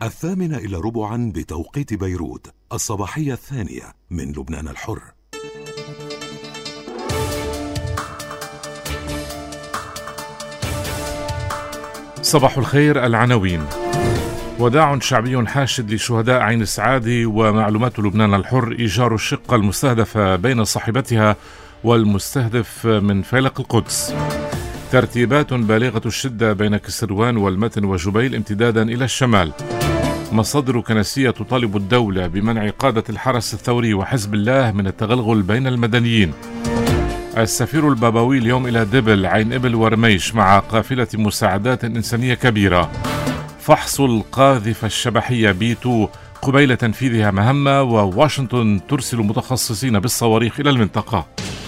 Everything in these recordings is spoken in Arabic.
8:45 بتوقيت بيروت، الصباحية الثانية من لبنان الحر. صباح الخير. العناوين: وداع شعبي حاشد لشهداء عين السعادة، ومعلومات لبنان الحر: إيجار الشقة المستهدفة بين صاحبتها والمستهدف من فيلق القدس. ترتيبات بالغة الشدة بين كسروان والمتن وجبيل امتدادا إلى الشمال. مصادر كنسية تطالب الدولة بمنع قادة الحرس الثوري وحزب الله من التغلغل بين المدنيين. السفير البابوي اليوم إلى دبل، عين إبل ورميش مع قافلة مساعدات إنسانية كبيرة. فحص القاذفة الشبحية B2 قبيل تنفيذها مهمة، وواشنطن ترسل متخصصين بالصواريخ إلى المنطقة.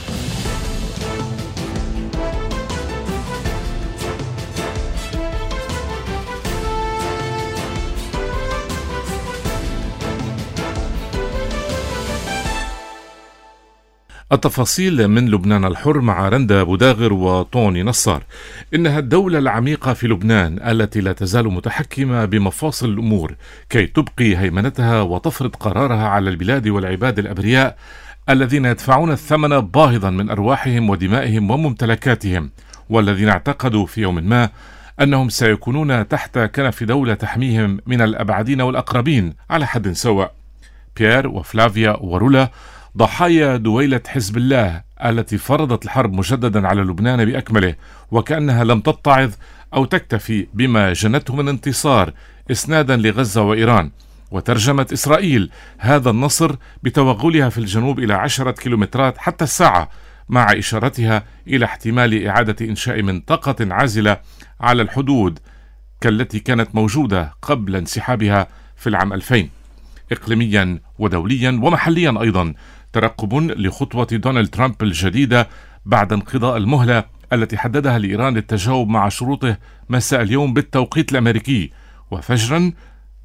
التفاصيل من لبنان الحر مع رندا بوداغر وطوني نصار. إنها الدولة العميقة في لبنان التي لا تزال متحكمة بمفاصل الأمور كي تبقي هيمنتها وتفرض قرارها على البلاد والعباد الأبرياء الذين يدفعون الثمن باهظا من أرواحهم ودمائهم وممتلكاتهم، والذين اعتقدوا في يوم ما أنهم سيكونون تحت كنف دولة تحميهم من الأبعدين والأقربين على حد سواء. بيير وفلافيا ورولا ضحايا دويلة حزب الله التي فرضت الحرب مجددا على لبنان بأكمله، وكأنها لم تتعظ أو تكتفي بما جنته من انتصار إسنادا لغزة وإيران. وترجمت إسرائيل هذا النصر بتوغلها في الجنوب إلى 10 كيلومترات حتى الساعة، مع إشارتها إلى احتمال إعادة إنشاء منطقة عازلة على الحدود كالتي كانت موجودة قبل انسحابها في العام 2000. إقليميا ودوليا ومحليا أيضا ترقب لخطوة دونالد ترامب الجديدة بعد انقضاء المهلة التي حددها لإيران للتجاوب مع شروطه مساء اليوم بالتوقيت الأمريكي وفجرا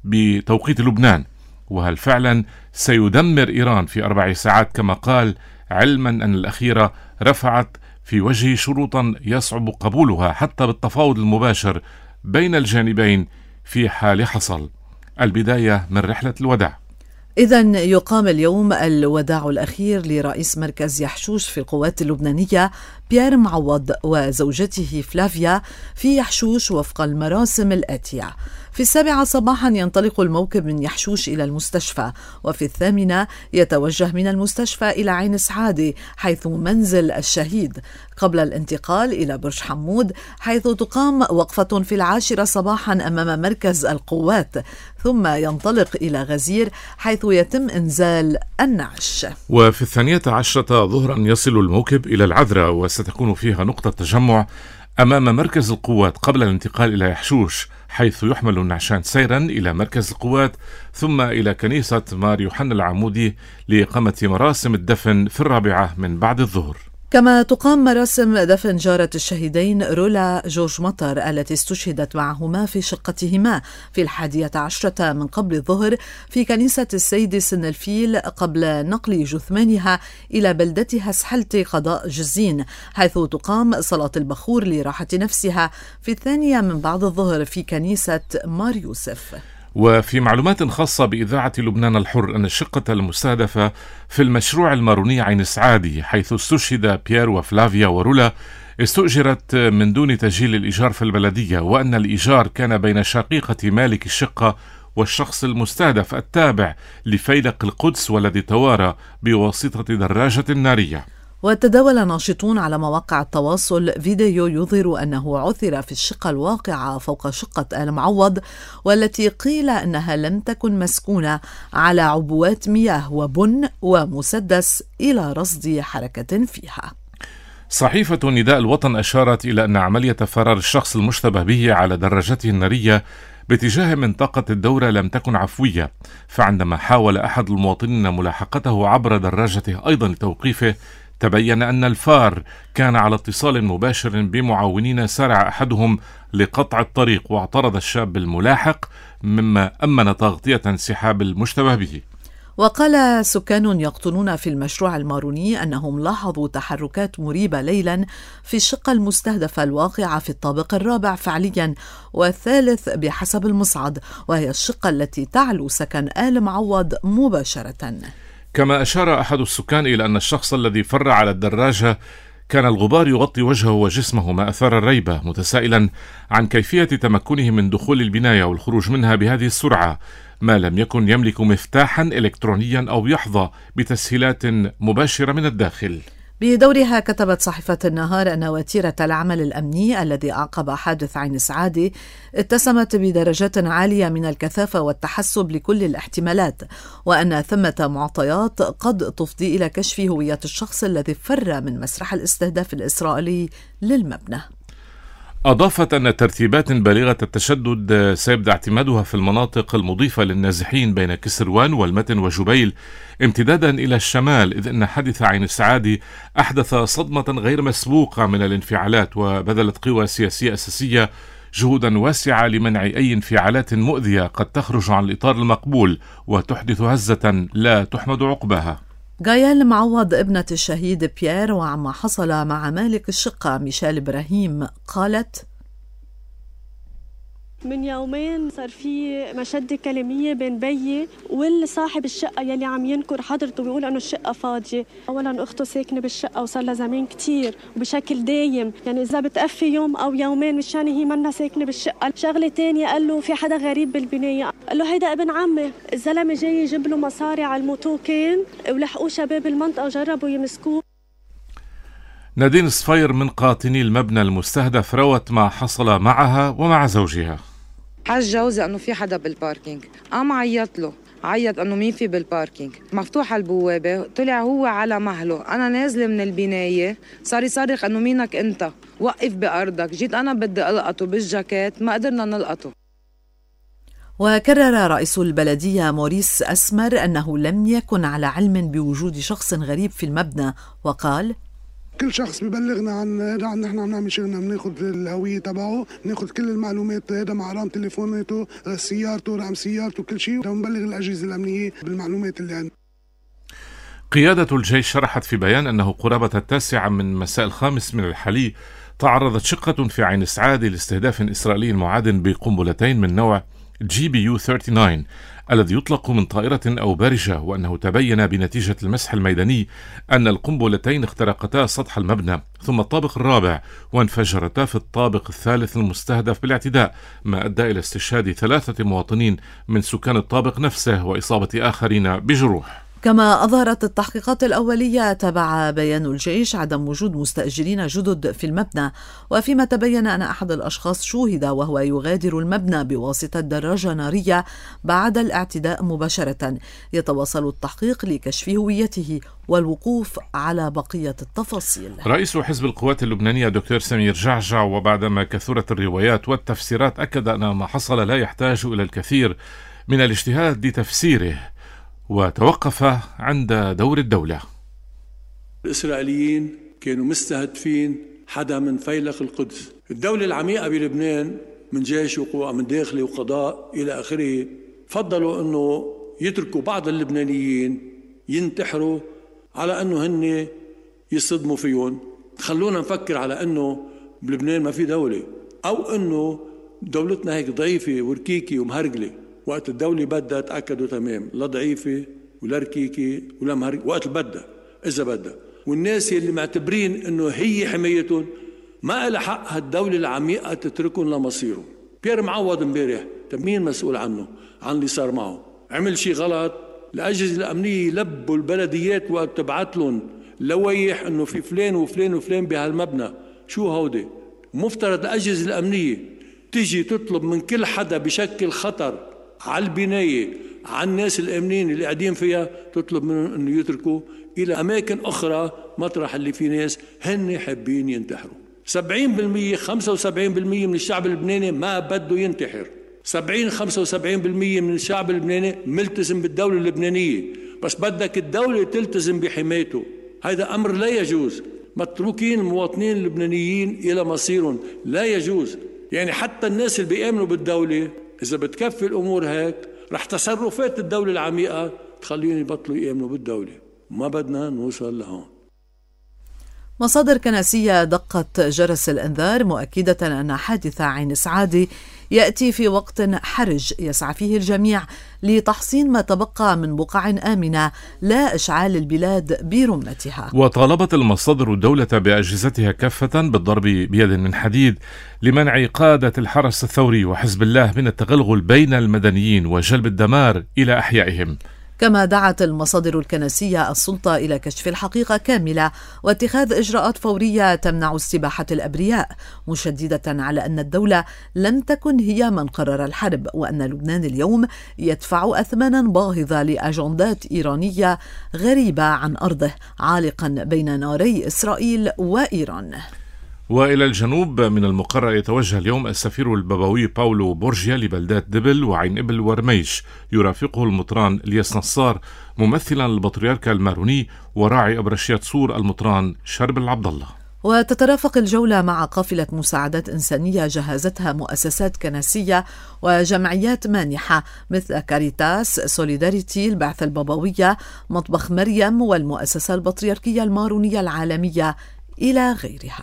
بتوقيت لبنان. وهل فعلا سيدمر إيران في 4 ساعات كما قال، علما أن الأخيرة رفعت في وجهه شروطا يصعب قبولها حتى بالتفاوض المباشر بين الجانبين في حال حصل. البداية من رحلة الوداع. إذن يقام اليوم الوداع الأخير لرئيس مركز يحشوش في القوات اللبنانية بيير معوض وزوجته فلافيا في يحشوش وفق المراسم الآتية: في 7 صباحا ينطلق الموكب من يحشوش إلى المستشفى، وفي 8 يتوجه من المستشفى إلى عين سعادة حيث منزل الشهيد، قبل الانتقال إلى برج حمود حيث تقام وقفة في 10 صباحا أمام مركز القوات، ثم ينطلق إلى غزير حيث يتم إنزال النعش. وفي 12 ظهرا يصل الموكب إلى العذراء، وستكون فيها نقطة تجمع أمام مركز القوات قبل الانتقال إلى يحشوش، حيث يحمل النعشان سيرا إلى مركز القوات ثم إلى كنيسة مار يوحنا العمودي لإقامة مراسم الدفن في 4 من بعد الظهر. كما تقام مراسم دفن جارة الشهيدين رولا جورج مطر التي استشهدت معهما في شقتهما في 11 من قبل الظهر في كنيسة السيد سن الفيل، قبل نقل جثمانها إلى بلدتها سحلتي قضاء جزين، حيث تقام صلاة البخور لراحة نفسها في 2 من بعد الظهر في كنيسة مار يوسف. وفي معلومات خاصة بإذاعة لبنان الحر أن الشقة المستهدفة في المشروع الماروني عين السعادة حيث استشهد بيير وفلافيا ورولا استؤجرت من دون تسجيل الإيجار في البلدية، وأن الإيجار كان بين شقيقة مالك الشقة والشخص المستهدف التابع لفيلق القدس والذي توارى بواسطة دراجة نارية. وتداول ناشطون على مواقع التواصل فيديو يظهر أنه عثر في الشقة الواقعة فوق شقة آل معوض، والتي قيل أنها لم تكن مسكونة، على عبوات مياه وبن ومسدس إلى رصد حركة فيها. صحيفة نداء الوطن أشارت إلى أن عملية فرار الشخص المشتبه به على دراجته النارية باتجاه منطقة الدورة لم تكن عفوية، فعندما حاول أحد المواطنين ملاحقته عبر دراجته أيضا لتوقيفه تبين أن الفار كان على اتصال مباشر بمعاونين، سارع أحدهم لقطع الطريق واعترض الشاب الملاحق، مما أمن تغطية انسحاب المشتبه به. وقال سكان يقطنون في المشروع الماروني أنهم لاحظوا تحركات مريبة ليلا في الشقة المستهدفة الواقعة في الطابق الرابع فعليا والثالث بحسب المصعد، وهي الشقة التي تعلو سكن آل معوض مباشرة. كما أشار أحد السكان إلى أن الشخص الذي فر على الدراجة كان الغبار يغطي وجهه وجسمه، ما أثار الريبة، متسائلا عن كيفية تمكنه من دخول البناية والخروج منها بهذه السرعة، ما لم يكن يملك مفتاحا إلكترونيا أو يحظى بتسهيلات مباشرة من الداخل. بدورها كتبت صحيفة النهار أن وتيرة العمل الأمني الذي أعقب حادث عين سعادة اتسمت بدرجات عالية من الكثافة والتحسب لكل الاحتمالات، وأن ثمة معطيات قد تفضي إلى كشف هوية الشخص الذي فر من مسرح الاستهداف الإسرائيلي للمبنى. أضافت أن ترتيبات بالغة التشدد سيبدأ اعتمادها في المناطق المضيفة للنازحين بين كسروان والمتن وجبيل امتدادا إلى الشمال، إذ أن حادث عين السعادة أحدث صدمة غير مسبوقة من الانفعالات، وبذلت قوى سياسية أساسية جهودا واسعة لمنع أي انفعالات مؤذية قد تخرج عن الإطار المقبول وتحدث هزة لا تحمد عقباها. غايال معوض ابنة الشهيد بيير وعما حصل مع مالك الشقة ميشيل إبراهيم قالت: من يومين صار في مشادة كلامية بين بيي والصاحب الشقة يلي عم ينكر حضرته ويقول انه الشقة فاضية. اولا اخته ساكنة بالشقة وصار لها زمان كتير وبشكل دايم، يعني اذا بتقفي يوم او يومين مشان هي منا ساكنة بالشقة. شغلة تانية قال له في حدا غريب بالبناية، قال له هيدا ابن عمي. الزلمة جاي يجيب له مصاري على الموتوكين ولحقوه شباب المنطقة وجربوا يمسكوه. نادين صفير من قاطني المبنى المستهدف روت ما حصل معها ومع زوجها. حاج جوزي انه في حدا بالباركينج، قام عيط انه مين في بالباركينج، مفتوحه البوابه، طلع هو على مهله، انا نازله من البنايه صار يصرخ انه مينك انت، وقف بارضك، جيت انا بدي القطه بالجاكيت ما قدرنا نلقطه. وكرر رئيس البلدية موريس أسمر أنه لم يكن على علم بوجود شخص غريب في المبنى، وقال: كل شخص ببلغنا عن هذا، نحن عم نعمل شغلنا، بناخذ الهويه تبعه، بناخذ كل المعلومات، هذا مع رقم تليفوناته، سيارته، رقم سيارته، كل شيء، ونبلغ الاجهزه الامنيه بالمعلومات اللي عندنا. قيادة الجيش شرحت في بيان أنه قرابة 9 من مساء 5 من الحلي تعرضت شقة في عين سعادة لاستهداف إسرائيلي معاد بقنبلتين من نوع GBU-39 الذي يطلق من طائرة أو بارجة، وأنه تبين بنتيجة المسح الميداني أن القنبلتين اخترقتا سطح المبنى ثم الطابق الرابع وانفجرتا في الطابق الثالث المستهدف بالاعتداء، ما أدى إلى استشهاد 3 مواطنين من سكان الطابق نفسه وإصابة آخرين بجروح. كما أظهرت التحقيقات الأولية تبع بيان الجيش عدم وجود مستأجرين جدد في المبنى، وفيما تبين أن أحد الأشخاص شوهد وهو يغادر المبنى بواسطة دراجة نارية بعد الاعتداء مباشرة. يتواصل التحقيق لكشف هويته والوقوف على بقية التفاصيل. رئيس حزب القوات اللبنانية دكتور سمير جعجع، وبعدما كثرت الروايات والتفسيرات، أكد أن ما حصل لا يحتاج إلى الكثير من الاجتهاد لتفسيره، وتوقف عند دور الدولة. الإسرائيليين كانوا مستهدفين حدا من فيلق القدس. الدولة العميقة بلبنان من جيش وقوى من داخلي وقضاء إلى آخره فضلوا أنه يتركوا بعض اللبنانيين ينتحروا على أنه هن يصدموا فيهم. خلونا نفكر على أنه بلبنان ما في دولة، أو أنه دولتنا هيك ضعيفة وركيكي ومهرجلة. وقت الدولة بدها تأكدوا تمام، لا ضعيفة ولا ركيكة ولا مهرجلة، وقت بدها إذا بدها. والناس اللي معتبرين إنه هي حمايتهم ما إلها حق هالدولة العميقة تتركهم لمصيرهم. بيير معوض امبارح مين مسؤول عنه؟ عن اللي صار معه؟ عمل شيء غلط؟ الأجهزة الأمنية لبوا البلديات وقت تبعت لهم لويح إنه في فلان وفلان وفلان بهالمبنى. شو هودي؟ مفترض الأجهزة الأمنية تيجي تطلب من كل حدا بشكل خطر على البناية، على الناس الأمنين اللي قاعدين فيها، تطلب منهم أنه يتركوا إلى أماكن أخرى مطرح اللي في ناس هن حابين ينتحروا. 70% 75% من الشعب اللبناني ما بده ينتحر. 70-75% من الشعب اللبناني ملتزم بالدولة اللبنانية، بس بدك الدولة تلتزم بحمايته. هذا أمر لا يجوز. متروكين المواطنين اللبنانيين إلى مصيرهم، لا يجوز. يعني حتى الناس اللي بيآمنوا بالدولة إذا بتكفي الأمور هيك رح تصرفات الدولة العميقة تخليهم يبطلوا يؤمنوا بالدولة. ما بدنا نوصل لهون. مصادر كنسية دقت جرس الإنذار مؤكدة أن حادث عين سعادة يأتي في وقت حرج يسعى فيه الجميع لتحصين ما تبقى من بقع آمنة لا إشعال البلاد برمتها. وطالبت المصادر الدولة بأجهزتها كافة بالضرب بيد من حديد لمنع قادة الحرس الثوري وحزب الله من التغلغل بين المدنيين وجلب الدمار إلى أحيائهم. كما دعت المصادر الكنسية السلطة إلى كشف الحقيقة كاملة واتخاذ إجراءات فورية تمنع استباحة الأبرياء، مشددة على أن الدولة لم تكن هي من قرر الحرب، وأن لبنان اليوم يدفع أثمانا باهظة لأجندات إيرانية غريبة عن أرضه، عالقا بين ناري إسرائيل وإيران. وإلى الجنوب من المقرر يتوجه اليوم السفير البابوي باولو بورجيا لبلدات دبل وعين إبل ورميش، يرافقه المطران الياس نصار ممثلا للبطريركة الماروني وراعي أبرشيات صور المطران شرب العبد الله. وتترافق الجولة مع قافلة مساعدات إنسانية جهزتها مؤسسات كنسية وجمعيات مانحة مثل كاريتاس، سوليداريتي، البعثة البابوية، مطبخ مريم والمؤسسة البطريركية المارونية العالمية إلى غيرها.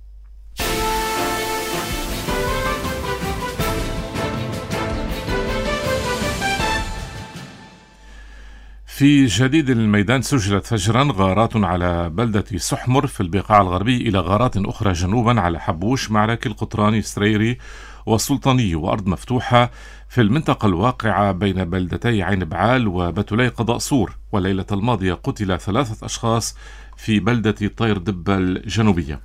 في جديد الميدان سجلت فجرا غارات على بلدة سحمر في البقاع الغربي إلى غارات أخرى جنوبا على حبوش، معركة القطراني، سريري والسلطاني، وأرض مفتوحة في المنطقة الواقعة بين بلدتي عين بعال وبتولي قضاء صور. والليلة الماضية قتل 3 أشخاص في بلدة طير دبة الجنوبية.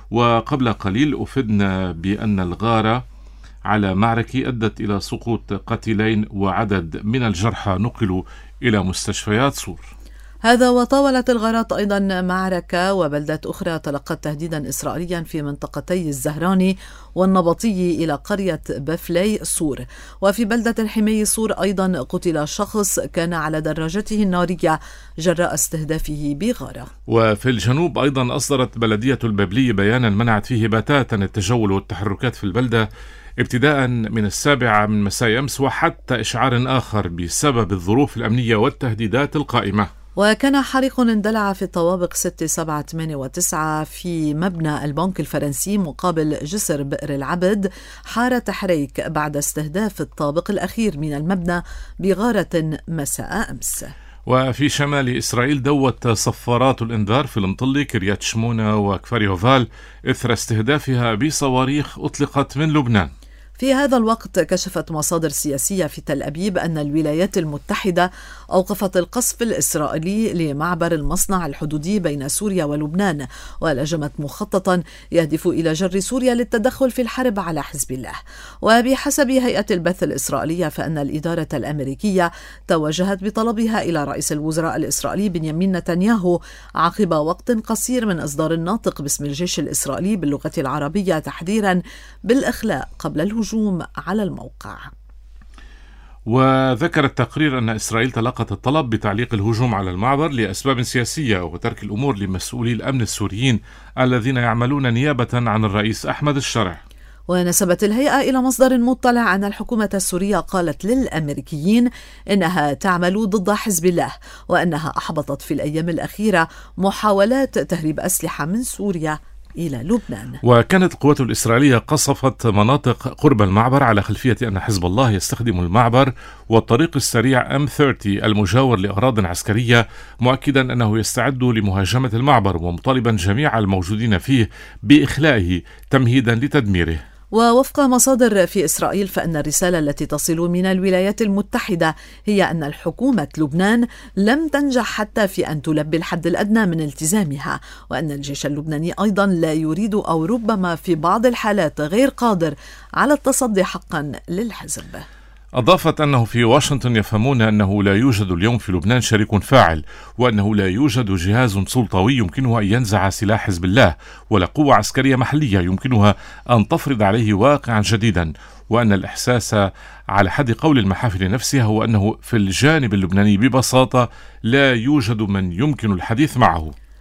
وقبل قليل أفدنا بأن الغارة على معركة أدت إلى سقوط قتيلين وعدد من الجرحى نقلوا إلى مستشفيات صور. هذا وطاولت الغارات أيضا معركة وبلدات أخرى تلقت تهديدا إسرائيليا في منطقتي الزهراني والنبطي إلى قرية بفلي صور. وفي بلدة الحمي صور أيضا قتل شخص كان على دراجته النارية جراء استهدافه بغارة. وفي الجنوب أيضا أصدرت بلدية البابلية بيانا منعت فيه بتاتا التجول والتحركات في البلدة ابتداء من 7 من مساء أمس وحتى إشعار آخر بسبب الظروف الأمنية والتهديدات القائمة. وكان حريق اندلع في الطوابق 6، 7، 8 و9 في مبنى البنك الفرنسي مقابل جسر بئر العبد حارة حريك بعد استهداف الطابق الأخير من المبنى بغارة مساء أمس. وفي شمال إسرائيل دوت صفارات الإنذار في المطلي، كريات شمونة وكفر يوفال إثر استهدافها بصواريخ أطلقت من لبنان. في هذا الوقت كشفت مصادر سياسية في تل أبيب أن الولايات المتحدة أوقفت القصف الإسرائيلي لمعبر المصنع الحدودي بين سوريا ولبنان، ولجمت مخططا يهدف إلى جر سوريا للتدخل في الحرب على حزب الله. وبحسب هيئة البث الإسرائيلية فإن الإدارة الأمريكية توجهت بطلبها إلى رئيس الوزراء الإسرائيلي بنيامين نتنياهو عقب وقت قصير من إصدار الناطق باسم الجيش الإسرائيلي باللغة العربية تحذيرا بالإخلاء قبل الهجوم على الموقع. وذكر التقرير أن إسرائيل تلقت الطلب بتعليق الهجوم على المعبر لأسباب سياسية وترك الأمور لمسؤولي الأمن السوريين الذين يعملون نيابة عن الرئيس أحمد الشرع. ونسبت الهيئة إلى مصدر مطلع أن الحكومة السورية قالت للأمريكيين إنها تعمل ضد حزب الله، وأنها أحبطت في الأيام الأخيرة محاولات تهريب أسلحة من سوريا إلى لبنان. وكانت القوات الإسرائيلية قصفت مناطق قرب المعبر على خلفية أن حزب الله يستخدم المعبر والطريق السريع M30 المجاور لأغراض عسكرية، مؤكدا أنه يستعد لمهاجمة المعبر ومطالبا جميع الموجودين فيه بإخلائه تمهيدا لتدميره. ووفق مصادر في إسرائيل فإن الرسالة التي تصل من الولايات المتحدة هي أن الحكومة لبنان لم تنجح حتى في أن تلبي الحد الأدنى من التزامها، وأن الجيش اللبناني أيضا لا يريد أو ربما في بعض الحالات غير قادر على التصدي حقا للحزب. أضافت أنه في واشنطن يفهمون أنه لا يوجد اليوم في لبنان شريك فاعل، وأنه لا يوجد جهاز سلطوي يمكنه أن ينزع سلاح حزب الله، ولا قوة عسكرية محلية يمكنها أن تفرض عليه واقعا جديدا، وأن الإحساس على حد قول المحافل نفسها هو أنه في الجانب اللبناني ببساطة لا يوجد من يمكن الحديث معه.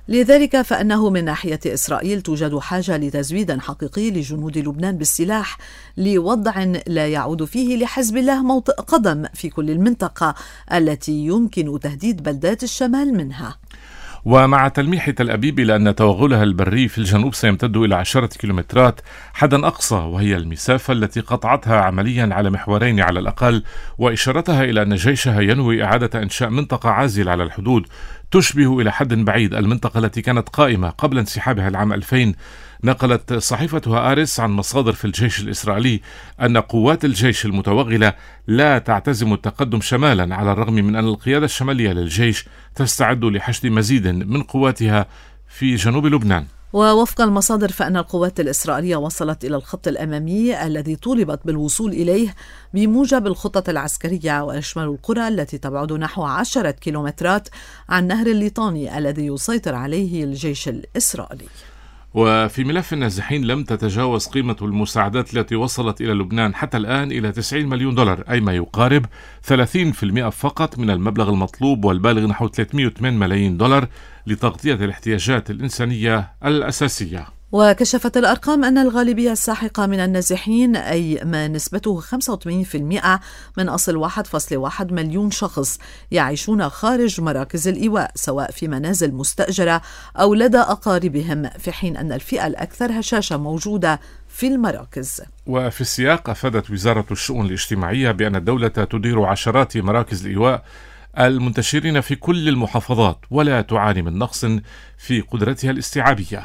لذلك فإنه من ناحية إسرائيل توجد حاجة لتزويد حقيقي لجنود لبنان بالسلاح لوضع لا يعود فيه لحزب الله موطئ قدم في كل المنطقة التي يمكن تهديد بلدات الشمال منها. ومع تلميح تل أبيب إلى أن توغلها البري في الجنوب سيمتد إلى 10 كيلومترات حدا أقصى، وهي المسافة التي قطعتها عمليا على محورين على الأقل، وإشارتها إلى أن جيشها ينوي إعادة إنشاء منطقة عازلة على الحدود تشبه إلى حد بعيد المنطقة التي كانت قائمة قبل انسحابها العام 2000. نقلت صحيفة هآرتس عن مصادر في الجيش الإسرائيلي أن قوات الجيش المتوغلة لا تعتزم التقدم شمالا، على الرغم من أن القيادة الشمالية للجيش تستعد لحشد مزيد من قواتها في جنوب لبنان. ووفق المصادر فإن القوات الإسرائيلية وصلت إلى الخط الأمامي الذي طولبت بالوصول إليه بموجب الخطط العسكرية، ويشمل القرى التي تبعد نحو 10 كيلومترات عن نهر الليطاني الذي يسيطر عليه الجيش الإسرائيلي. وفي ملف النازحين لم تتجاوز قيمة المساعدات التي وصلت إلى لبنان حتى الآن إلى 90 مليون دولار، أي ما يقارب 30% فقط من المبلغ المطلوب، والبالغ نحو 308 ملايين دولار لتغطية الاحتياجات الإنسانية الأساسية. وكشفت الأرقام أن الغالبية الساحقة من النازحين، أي ما نسبته 85% من أصل 1.1 مليون شخص، يعيشون خارج مراكز الإيواء سواء في منازل مستأجرة أو لدى أقاربهم، في حين أن الفئة الأكثر هشاشة موجودة في المراكز. وفي السياق أفادت وزارة الشؤون الاجتماعية بأن الدولة تدير عشرات مراكز الإيواء المنتشرين في كل المحافظات ولا تعاني من نقص في قدرتها الاستيعابية.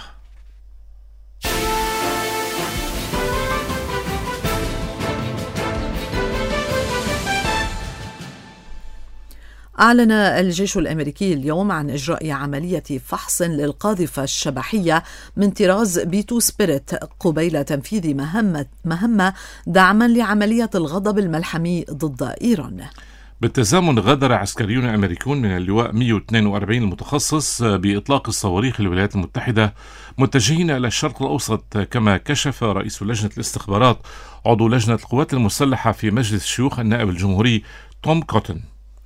أعلن الجيش الأمريكي اليوم عن إجراء عملية فحص للقاذفة الشبحية من طراز B2 سبيريت قبيل تنفيذ مهمة دعما لعملية الغضب الملحمي ضد إيران. بالتزامن غادر عسكريون أمريكيون من اللواء 142 المتخصص بإطلاق الصواريخ للولايات المتحدة متجهين إلى الشرق الأوسط، كما كشف رئيس لجنة الاستخبارات عضو لجنة القوات المسلحة في مجلس الشيوخ النائب الجمهوري توم كوتن.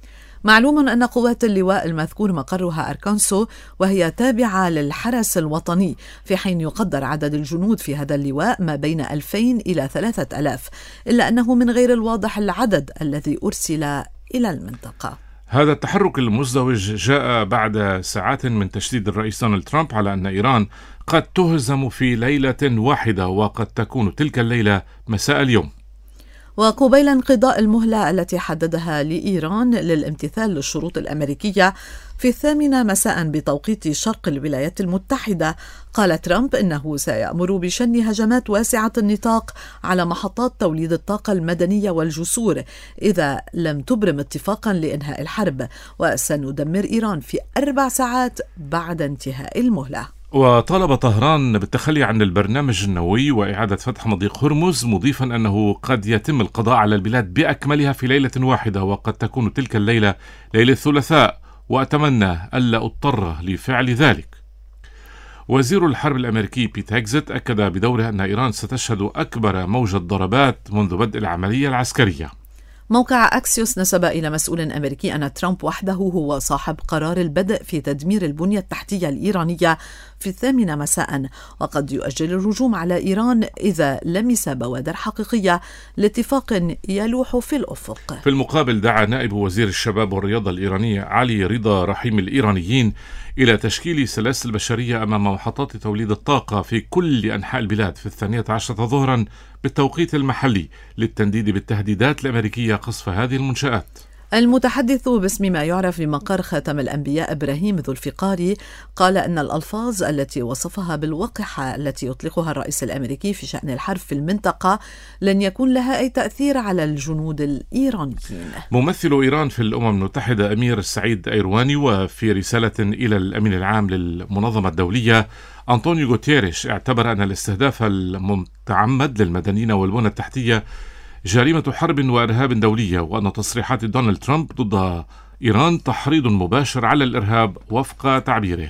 معلوم أن قوات اللواء المذكور مقرها أركانسو، وهي تابعة للحرس الوطني، في حين يقدر عدد الجنود في هذا اللواء ما بين 2000 إلى 3000، إلا أنه من غير الواضح العدد الذي أرسل إلى المنطقة. هذا التحرك المزدوج جاء بعد ساعات من تشديد الرئيس دونالد ترامب على أن إيران قد تهزم في ليلة واحدة، وقد تكون تلك الليلة مساء اليوم. وقبيل انقضاء المهلة التي حددها لإيران للامتثال للشروط الأمريكية في 8 مساء بتوقيت شرق الولايات المتحدة، قال ترامب إنه سيأمر بشن هجمات واسعة النطاق على محطات توليد الطاقة المدنية والجسور إذا لم تبرم اتفاقا لإنهاء الحرب، وسندمر إيران في 4 ساعات بعد انتهاء المهلة. وطالب طهران بالتخلي عن البرنامج النووي وإعادة فتح مضيق هرمز، مضيفا أنه قد يتم القضاء على البلاد بأكملها في ليلة واحدة، وقد تكون تلك الليلة ليلة الثلاثاء، وأتمنى ألا أضطر لفعل ذلك. وزير الحرب الأمريكي بيت هيكزت أكد بدوره أن إيران ستشهد أكبر موجة ضربات منذ بدء العملية العسكرية. موقع أكسيوس نسب إلى مسؤول أمريكي أن ترامب وحده هو صاحب قرار البدء في تدمير البنية التحتية الإيرانية في 8 مساء، وقد يؤجل الهجوم على إيران إذا لمس بوادر حقيقية لاتفاق يلوح في الأفق. في المقابل دعا نائب وزير الشباب والرياضة الإيراني علي رضا رحيم الإيرانيين إلى تشكيل سلاسل بشرية أمام محطات توليد الطاقة في كل أنحاء البلاد في 12 ظهرا بالتوقيت المحلي للتنديد بالتهديدات الأمريكية قصف هذه المنشآت. المتحدث باسم ما يعرف بمقر خاتم الأنبياء إبراهيم ذو الفقار قال أن الألفاظ التي وصفها بالوقحة التي يطلقها الرئيس الأمريكي في شأن الحرب في المنطقة لن يكون لها أي تأثير على الجنود الإيرانيين. ممثل إيران في الأمم المتحدة أمير سعيد أيرواني، وفي رسالة إلى الأمين العام للمنظمة الدولية أنطونيو غوتيريش، اعتبر أن الاستهداف المتعمد للمدنيين والبنى التحتية جريمة حرب وإرهاب دولية، وأن تصريحات دونالد ترامب ضد إيران تحريض مباشر على الإرهاب وفق تعبيره.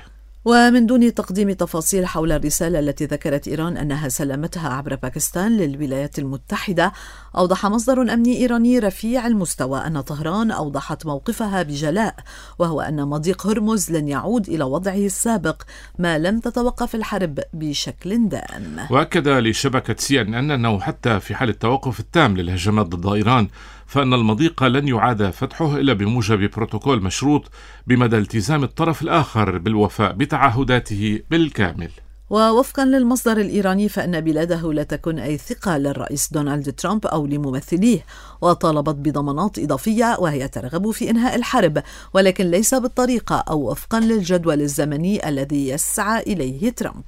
ومن دون تقديم تفاصيل حول الرسالة التي ذكرت إيران أنها سلمتها عبر باكستان للولايات المتحدة، أوضح مصدر أمني إيراني رفيع المستوى أن طهران أوضحت موقفها بجلاء، وهو أن مضيق هرمز لن يعود إلى وضعه السابق ما لم تتوقف الحرب بشكل دائم. وأكد لشبكة CNN أنه حتى في حال التوقف التام للهجمات ضد إيران فإن المضيق لن يعاد فتحه إلا بموجب بروتوكول مشروط بمدى التزام الطرف الآخر بالوفاء بتعهداته بالكامل. ووفقا للمصدر الإيراني فإن بلاده لا تكن أي ثقة للرئيس دونالد ترامب أو لممثليه، وطالبت بضمانات إضافية وهي ترغب في إنهاء الحرب، ولكن ليس بالطريقة أو وفقا للجدول الزمني الذي يسعى إليه ترامب.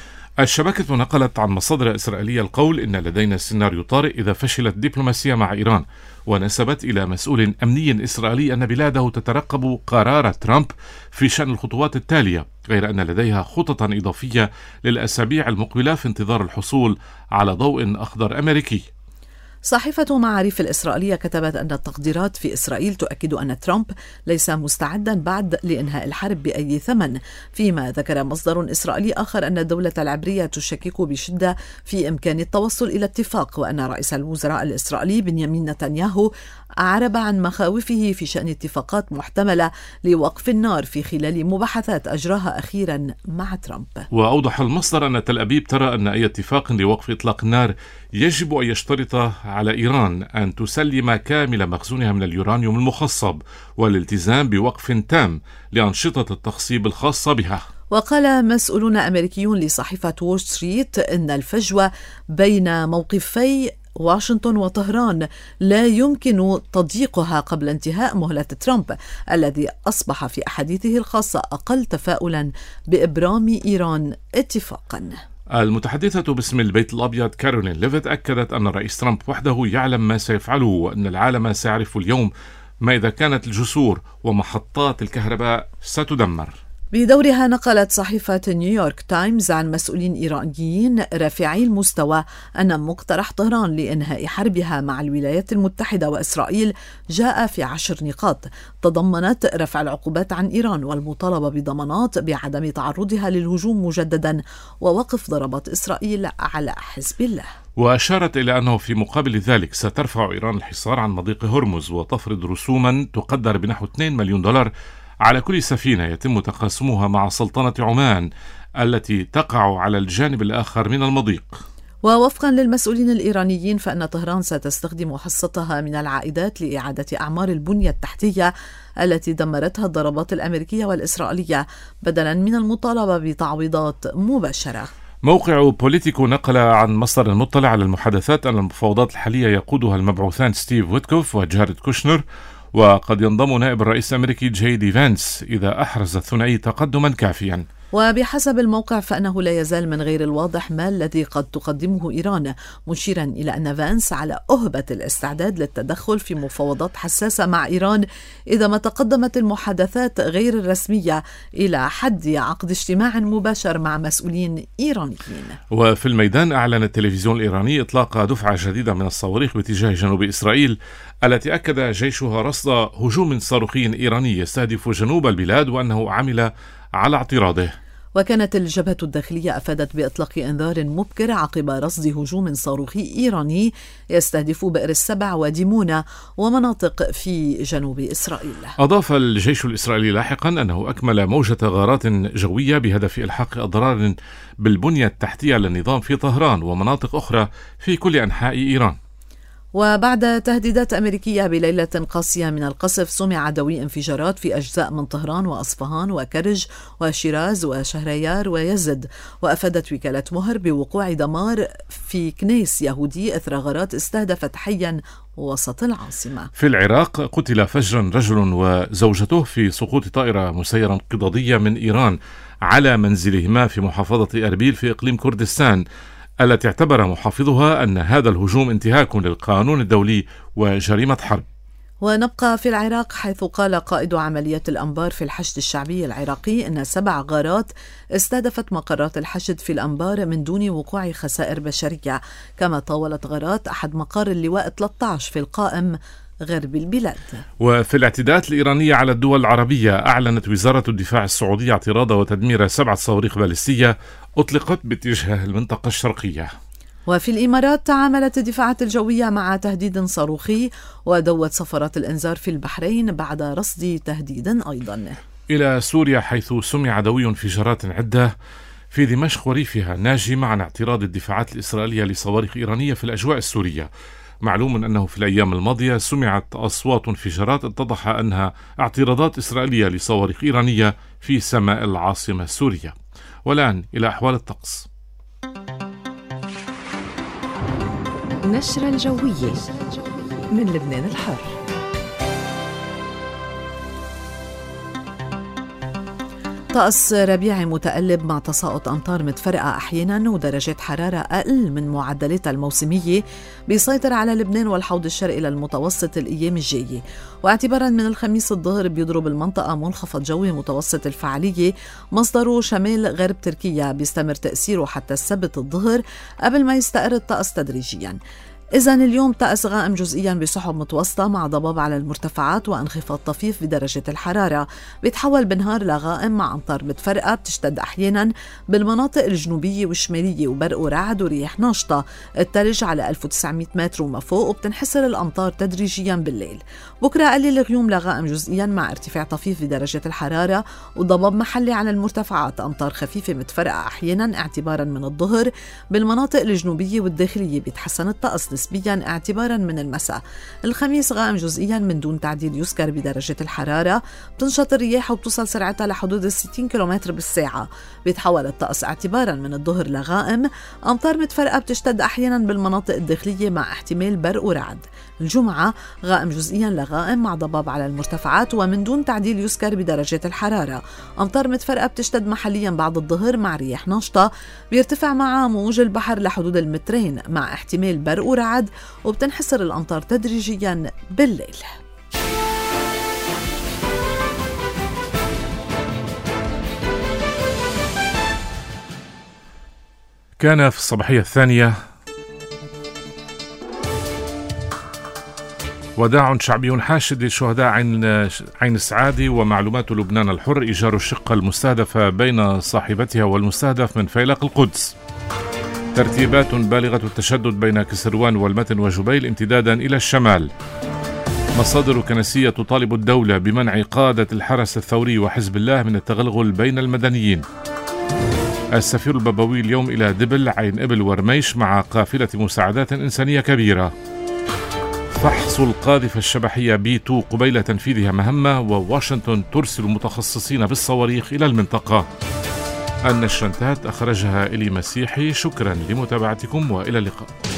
الشبكة نقلت عن مصادر إسرائيلية القول إن لدينا سيناريو طارئ إذا فشلت الدبلوماسية مع إيران، ونسبت إلى مسؤول أمني إسرائيلي أن بلاده تترقب قرار ترامب في شأن الخطوات التالية، غير أن لديها خططا إضافية للأسابيع المقبلة في انتظار الحصول على ضوء أخضر أمريكي. صحيفة معاريف الإسرائيلية كتبت أن التقديرات في إسرائيل تؤكد أن ترامب ليس مستعدا بعد لإنهاء الحرب بأي ثمن، فيما ذكر مصدر إسرائيلي آخر أن الدولة العبرية تشكك بشدة في إمكان التوصل إلى اتفاق، وأن رئيس الوزراء الإسرائيلي بنيامين نتنياهو أعرب عن مخاوفه في شأن اتفاقات محتملة لوقف النار في خلال مباحثات أجراها أخيرا مع ترامب. وأوضح المصدر أن تل أبيب ترى أن أي اتفاق لوقف إطلاق النار يجب أن يشترط على إيران أن تسلم كامل مخزونها من اليورانيوم المخصب والالتزام بوقف تام لأنشطة التخصيب الخاصة بها. وقال مسؤولون أمريكيون لصحيفة وول ستريت إن الفجوة بين موقفي واشنطن وطهران لا يمكن تضييقها قبل انتهاء مهلة ترامب الذي أصبح في أحاديثه الخاصة أقل تفاؤلا بإبرام إيران اتفاقا. المتحدثة باسم البيت الأبيض كارولين ليفيت أكدت أن الرئيس ترامب وحده يعلم ما سيفعله، وأن العالم سيعرف اليوم ما إذا كانت الجسور ومحطات الكهرباء ستدمر. بدورها نقلت صحيفة نيويورك تايمز عن مسؤولين إيرانيين رافعي المستوى أن مقترح طهران لإنهاء حربها مع الولايات المتحدة وإسرائيل جاء في 10 نقاط تضمنت رفع العقوبات عن إيران والمطالبة بضمانات بعدم تعرضها للهجوم مجددا ووقف ضربات إسرائيل على حزب الله. وأشارت إلى أنه في مقابل ذلك سترفع إيران الحصار عن مضيق هرمز وتفرض رسوما تقدر بنحو $2 مليون على كل سفينة يتم تقاسمها مع سلطنة عمان التي تقع على الجانب الآخر من المضيق. ووفقا للمسؤولين الإيرانيين فإن طهران ستستخدم حصتها من العائدات لإعادة أعمار البنية التحتية التي دمرتها الضربات الأمريكية والإسرائيلية بدلا من المطالبة بتعويضات مباشرة. موقع بوليتيكو نقل عن مصدر مطلع على المحادثات أن المفاوضات الحالية يقودها المبعوثان ستيف ويتكوف وجاريد كوشنر، وقد ينضم نائب الرئيس الأمريكي جي دي فانس إذا أحرز الثنائي تقدما كافيا. وبحسب الموقع فإنه لا يزال من غير الواضح ما الذي قد تقدمه إيران، مشيرا إلى أن فانس على أهبة الاستعداد للتدخل في مفاوضات حساسة مع إيران إذا ما تقدمت المحادثات غير الرسمية إلى حد عقد اجتماع مباشر مع مسؤولين إيرانيين. وفي الميدان أعلن التلفزيون الإيراني إطلاق دفعة جديدة من الصواريخ باتجاه جنوب إسرائيل التي أكد جيشها رصد هجوم صاروخي إيراني يستهدف جنوب البلاد وأنه عمل على اعتراضه. وكانت الجبهة الداخلية أفادت بإطلاق إنذار مبكر عقب رصد هجوم صاروخي إيراني يستهدف بئر السبع وديمونة ومناطق في جنوب إسرائيل. أضاف الجيش الإسرائيلي لاحقا أنه أكمل موجة غارات جوية بهدف إلحاق أضرار بالبنية التحتية للنظام في طهران ومناطق أخرى في كل أنحاء إيران. وبعد تهديدات أمريكية بليلة قاسية من القصف سمع دوي انفجارات في أجزاء من طهران وأصفهان وكرج وشيراز وشهريار ويزد. وأفادت وكالة مهر بوقوع دمار في كنيس يهودي إثر غارات استهدفت حيا وسط العاصمة. في العراق قتل فجرا رجل وزوجته في سقوط طائرة مسيرة انقضاضية من إيران على منزلهما في محافظة أربيل في إقليم كردستان، التي اعتبر محافظها أن هذا الهجوم انتهاك للقانون الدولي وجريمة حرب. ونبقى في العراق حيث قال قائد عملية الأنبار في الحشد الشعبي العراقي أن 7 غارات استهدفت مقرات الحشد في الأنبار من دون وقوع خسائر بشرية، كما طاولت غارات أحد مقار اللواء 13 في القائم غرب البلاد. وفي الاعتداءات الإيرانية على الدول العربية، أعلنت وزارة الدفاع السعودية اعتراض وتدمير 7 صواريخ باليستية أطلقت باتجاه المنطقة الشرقية. وفي الإمارات تعاملت الدفاعات الجوية مع تهديد صاروخي ودوت صفارات الإنذار في البحرين بعد رصد تهديد أيضا. إلى سوريا، حيث سمع دوي انفجارات عدة في دمشق وريفها، ناجمة عن اعتراض الدفاعات الإسرائيلية لصواريخ إيرانية في الأجواء السورية. معلوم أنه في الأيام الماضية سمعت أصوات انفجارات اتضح أنها اعتراضات إسرائيلية لصواريخ إيرانية في سماء العاصمة السورية. والآن إلى أحوال الطقس. نشرة الجوية من لبنان الحر. طقس ربيعي متقلب مع تساقط أمطار متفرقة أحيانا ودرجات حرارة أقل من معدلاتها الموسمية بيسيطر على لبنان والحوض الشرقي للمتوسط الأيام الجاية. واعتبارا من الخميس الظهر بيضرب المنطقة منخفض جوي متوسط الفعالية مصدره شمال غرب تركيا، بيستمر تأثيره حتى السبت الظهر قبل ما يستقر الطقس تدريجيا. إذن اليوم طقس غائم جزئيا بسحب متوسطة مع ضباب على المرتفعات وانخفاض طفيف بدرجة الحرارة، بيتحول بالنهار لغائم مع أمطار متفرقة بتشتد أحيانا بالمناطق الجنوبية والشمالية وبرق ورعد ورياح ناشطة. التلج على 1900 متر وما فوق، وبتنحسر الأمطار تدريجيا بالليل. بكرة قليل الغيوم لغائم جزئيا مع ارتفاع طفيف بدرجة الحرارة وضباب محلي على المرتفعات، أمطار خفيفة متفرقة أحيانا اعتبارا من الظهر بالمناطق الجنوبية والداخلية. بيتحسن الطقس نسبيا اعتبارا من المساء. الخميس غائم جزئيا من دون تعديل يذكر بدرجة الحرارة، بتنشط الرياح وبتوصل سرعتها لحدود 60 كيلومتر بالساعة. بيتحول الطقس اعتبارا من الظهر لغائم، أمطار متفرقة بتشتد أحيانا بالمناطق الداخلية مع احتمال برق ورعد. الجمعة غائم جزئيا لغائم مع ضباب على المرتفعات ومن دون تعديل يذكر بدرجة الحرارة. أمطار متفرقة بتشتد محليا بعد الظهر مع رياح ناشطة، بيرتفع معها موج البحر لحدود 2 متر مع احتمال برق ورعد، وبتنحسر الأمطار تدريجيا بالليل. كان في الصباحية الثانية وداع شعبي حاشد لشهداء عين السعادة ومعلومات لبنان الحر إيجار الشقة المستهدفة بين صاحبتها والمستهدف من فيلق القدس. ترتيبات بالغة التشدد بين كسروان والمتن وجبيل امتدادا إلى الشمال. مصادر كنسية تطالب الدولة بمنع قادة الحرس الثوري وحزب الله من التغلغل بين المدنيين. السفير البابوي اليوم إلى دبل، عين إبل ورميش مع قافلة مساعدات إنسانية كبيرة. فحص القاذفة الشبحية B2 قبيل تنفيذها مهمة، وواشنطن ترسل متخصصين بالصواريخ إلى المنطقة. النشرة انتهت، أخرجها إلي مسيحي. شكرا لمتابعتكم وإلى اللقاء.